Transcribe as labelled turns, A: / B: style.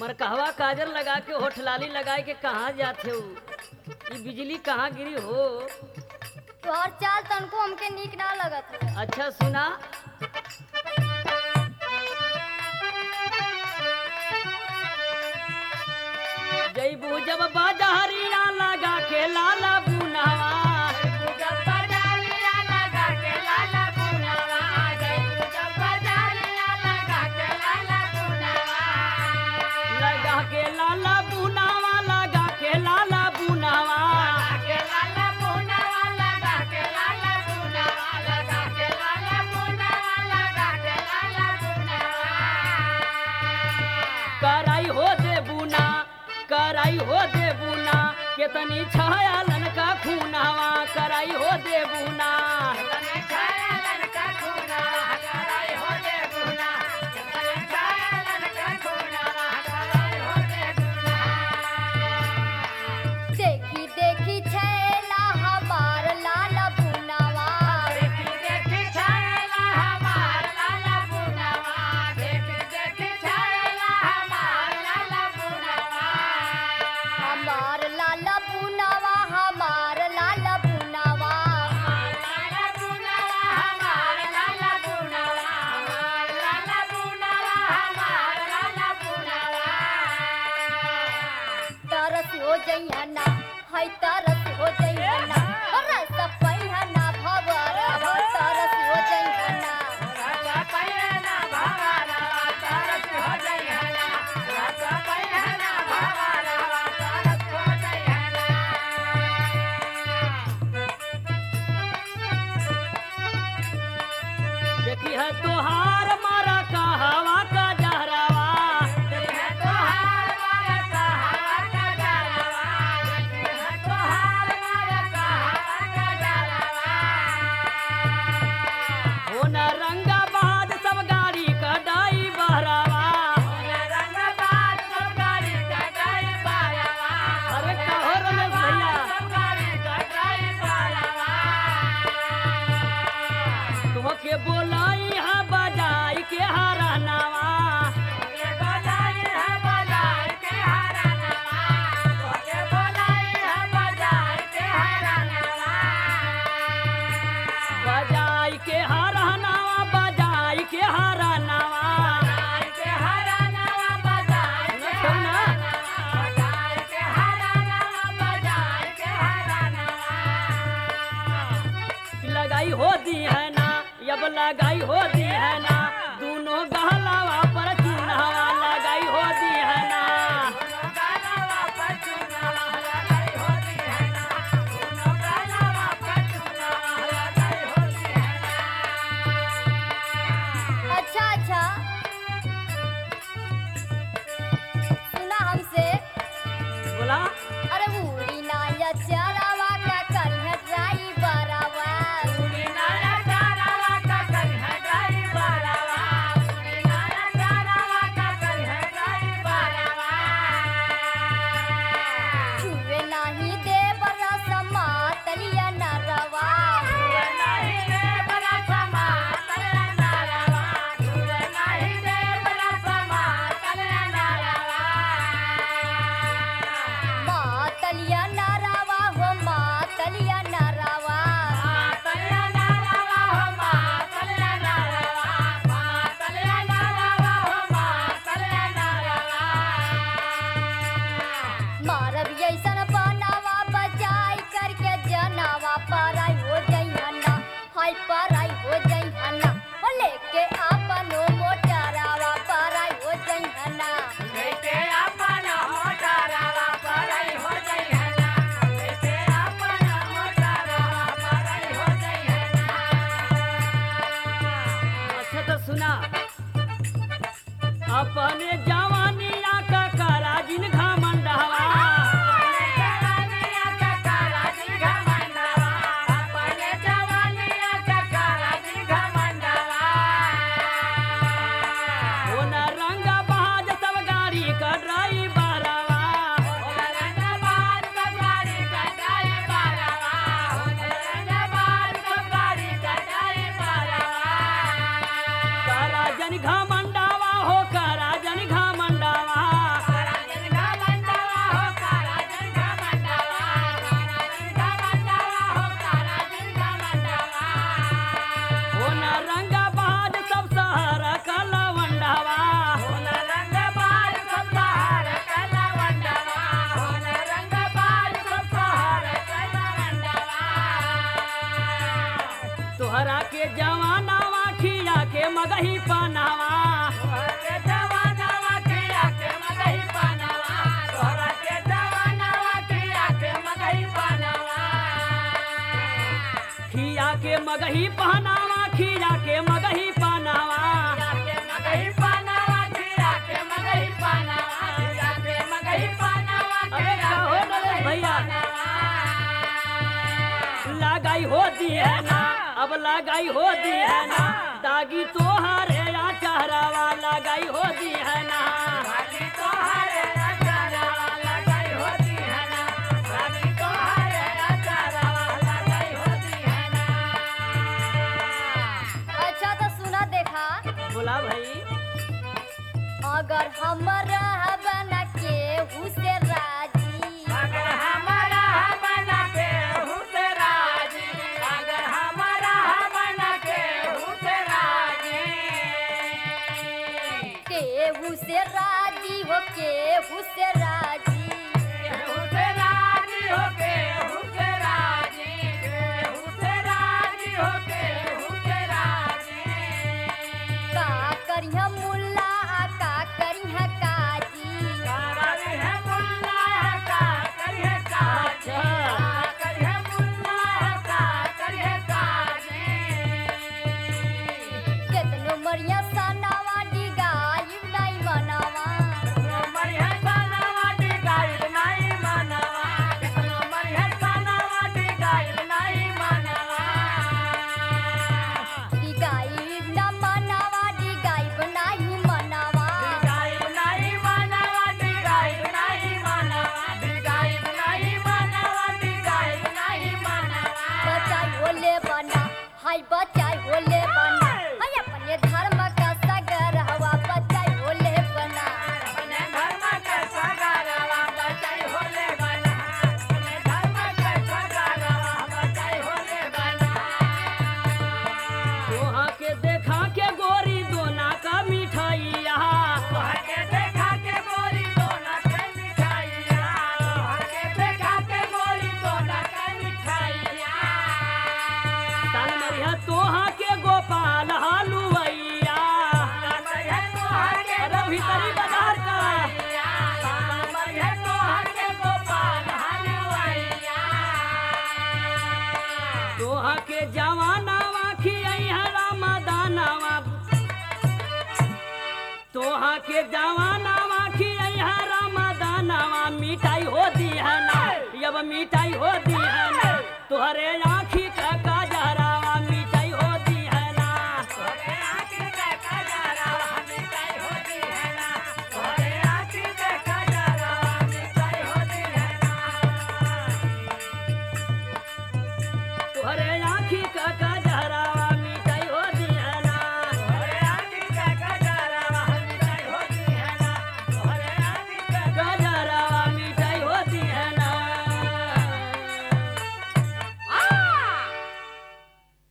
A: मरकहवा काजल लगा के होठ लाली लगा के कहाँ जाते हो? ये बिजली कहाँ गिरी हो?
B: तोहर चाल तनको हमके नीक ना लगत है।
A: अच्छा सुना, जईबू जब बाजारिया लगा के लाला बुनावा, लगा के लाला बुनावा, लगा के लाला बुनावा, कराई हो दे बुना, कराई हो दे बुना, कितनी छायालन का खूनावा, कराई हो दे बुना।
B: देखी देखी छैला हमार लाल बुनावा, हमार लाल बुनावा, हमार लाल बुनावा। तरस हो जइहना, है तरस हो जइहना, रस पहिना भवर हो तरस हो जइहना।
A: देखी है तोहार मारा कहवा का जहरावा, हो न रंगाबाद सब गाड़ी का डाई बहरावा। अरे कहो रमेश भैया, तुमके बोलाई है बजाई के हरानावा, बजाई के हरानावा, बजाई के हरानावा। सुना, लगाई हो दी है ना, अब लगाई हो दी है ना, दोनों गहलावा पर चूनावा, लगाई हो दी है ना।
B: अच्छा अच्छा, सुना हमसे।
A: बोला,
B: अरे उड़ी ना या चरावा का करिया ड्राइवरवा, छुए नाही देव रस मातलिया नरवा। मातलिया नरवा हो मातलिया नरवा। मारब ऐसन बनावा बजाई करके जनावा, पराई हो जइहना, हाय पराई हो जइहना, ओ लेके आपनो मोटरावा, पराई हो जइहना।
A: अच्छा तो सुना, अपने जवानिया का करा जिन घमंडवा, के जवानावा खिया के मगही पानावा खिया के मगही पहनावा खिया के मगही पानावा अरे का हो नरेश भैया लगाई होती है ना अब लगाई होती है ना दागी तोहारे या चेहरावा लगाई होती है ना
B: अच्छा तो सुना देखा
A: बोला भाई
B: अगर हमरा बना के हुसे राजी केहू से राजी हो केहू से राजी का करिह मुल्ला का करिह काजी केतनो मरिया सनावा डिगाई नहीं मनावा डिगाई न मनावा डिगाई नहीं मनावा बचाई होले बना हाय बचाई होले बना हाय अपने धर्म का सगर हवा बचाई होले बना
A: तोहा के देखा के गोरी दोना का मिठाइया तन मरिया तोहा के गोपाल हलुवैया अरे भीतरी बाजार का तोहा के जवानावा खियैया रामदानावा तोहा के जवानावा खियैया रामदानावा मिठाई होती है ना अब मिठाई होती है ना तुहरे आँखी का काजरावा मिठाई होती है ना तुहरे आँखी का